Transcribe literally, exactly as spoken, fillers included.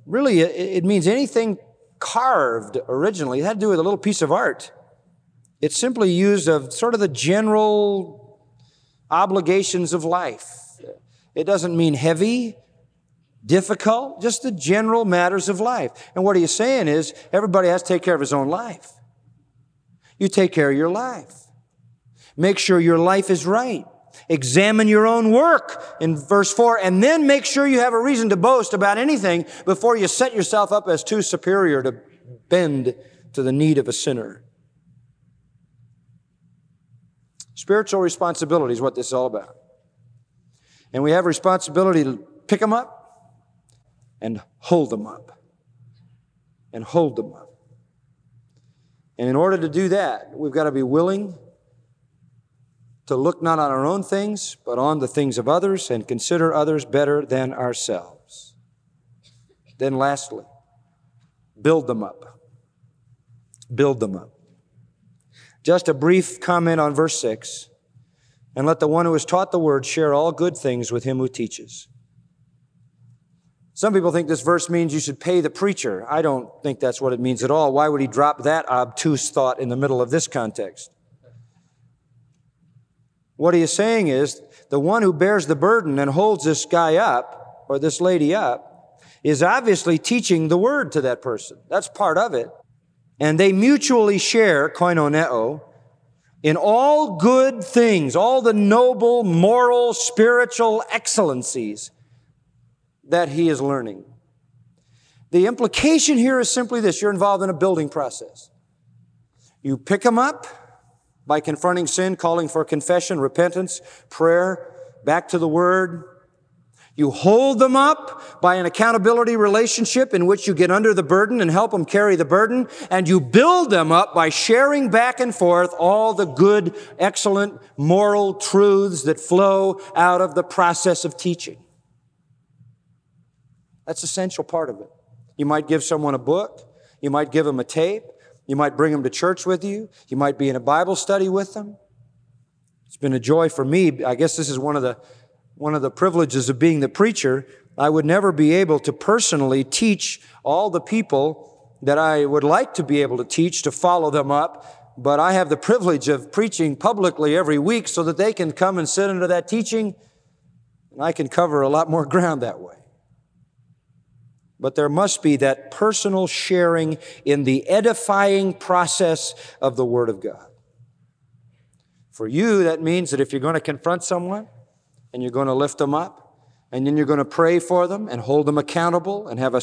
really, it, it means anything carved originally. It had to do with a little piece of art. It's simply used of sort of the general obligations of life. It doesn't mean heavy, difficult, just the general matters of life. And what he's saying is everybody has to take care of his own life. You take care of your life. Make sure your life is right. Examine your own work in verse four, and then make sure you have a reason to boast about anything before you set yourself up as too superior to bend to the need of a sinner. Spiritual responsibility is what this is all about. And we have responsibility to pick them up and hold them up. And hold them up. And in order to do that, we've got to be willing to look not on our own things, but on the things of others and consider others better than ourselves. Then lastly, build them up. Build them up. Just a brief comment on verse six. And let the one who is taught the word share all good things with him who teaches. Some people think this verse means you should pay the preacher. I don't think that's what it means at all. Why would he drop that obtuse thought in the middle of this context? What he is saying is the one who bears the burden and holds this guy up, or this lady up, is obviously teaching the word to that person. That's part of it. And they mutually share, koinoneo, in all good things, all the noble, moral, spiritual excellencies that he is learning. The implication here is simply this. You're involved in a building process. You pick them up by confronting sin, calling for confession, repentance, prayer, back to the Word. You hold them up by an accountability relationship in which you get under the burden and help them carry the burden. And you build them up by sharing back and forth all the good, excellent, moral truths that flow out of the process of teaching. That's an essential part of it. You might give someone a book. You might give them a tape. You might bring them to church with you. You might be in a Bible study with them. It's been a joy for me. I guess this is one of the One of the privileges of being the preacher. I would never be able to personally teach all the people that I would like to be able to teach, to follow them up, but I have the privilege of preaching publicly every week so that they can come and sit under that teaching, and I can cover a lot more ground that way. But there must be that personal sharing in the edifying process of the Word of God. For you, that means that if you're going to confront someone, and you're going to lift them up, and then you're going to pray for them and hold them accountable and have a